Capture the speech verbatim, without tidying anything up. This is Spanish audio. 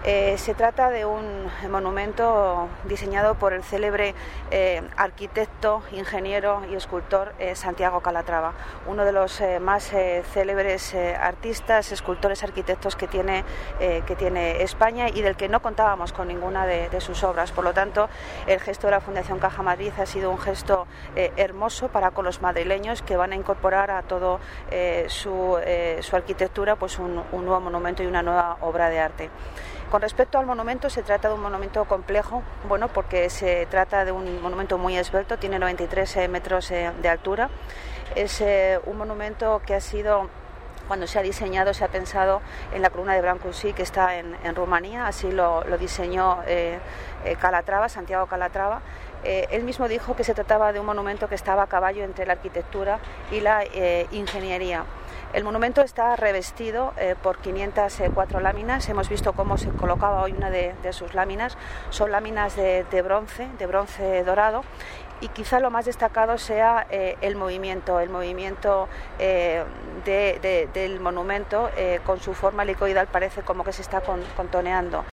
Eh, se trata de un monumento diseñado por el célebre eh, arquitecto, ingeniero y escultor eh, Santiago Calatrava, uno de los eh, más eh, célebres eh, artistas, escultores, arquitectos que tiene, eh, que tiene España y del que no contábamos con ninguna de, de sus obras. Por lo tanto, el gesto de la Fundación Caja Madrid ha sido un gesto eh, hermoso para con los madrileños, que van a incorporar a todo eh, su, eh, su arquitectura pues un, un nuevo monumento y una nueva obra de arte. Con respecto al monumento, se trata de un monumento complejo, bueno, porque se trata de un monumento muy esbelto, tiene noventa y tres eh, metros eh, de altura. Es eh, un monumento que ha sido, cuando se ha diseñado, se ha pensado en la columna de Brancusi, que está en, en Rumanía, así lo, lo diseñó eh, eh, Calatrava, Santiago Calatrava. Eh, él mismo dijo que se trataba de un monumento que estaba a caballo entre la arquitectura y la eh, ingeniería. El monumento está revestido eh, por quinientas cuatro láminas. Hemos visto cómo se colocaba hoy una de, de sus láminas. Son láminas de, de bronce, de bronce dorado. Y quizá lo más destacado sea eh, el movimiento, el movimiento eh, de, de, del monumento eh, con su forma helicoidal, parece como que se está con, contoneando.